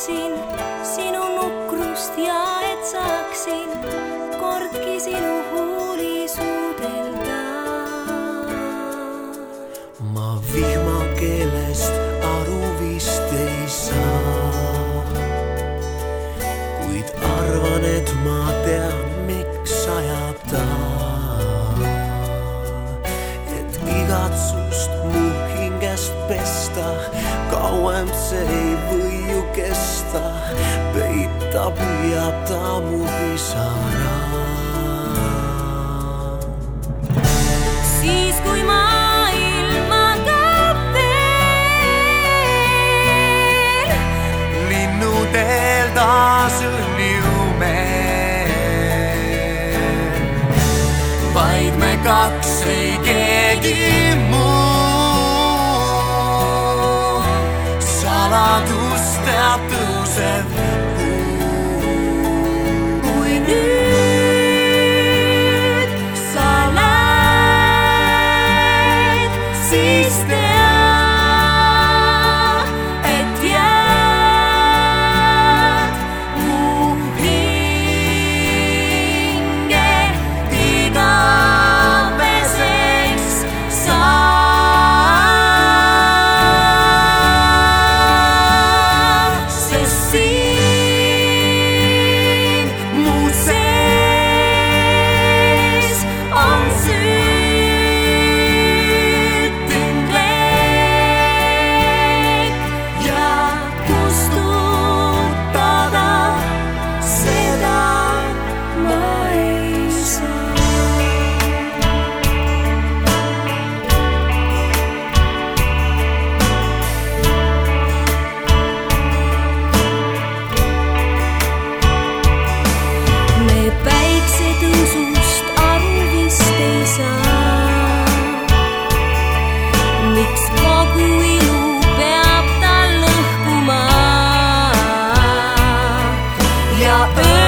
tahaksin sinu nukrust ja et saaksin kordki sinu huuli suudelda. Ma vihmakeelest aru vist ei saa, kuid arvan, et ma tean, miks ajab ta. Et igatsust mu hingest pesta, kauem see ei või ju kesta, peita püüab ta mu pisara. Siis kui maailm magab veel, linnuteel taas õnniume, vaid me kaks ei keegi muu, saladuste tõuseb kuu. kui nüüd sa lähed, siis tea, et jääd mu hinge igaveseks sa. Sest siin mu sees on süütund leek ja kustutada seda ma ei saa. Me päiksetõusust aru vist ei saa, miks kogu ilu peab ta lõhkuma ja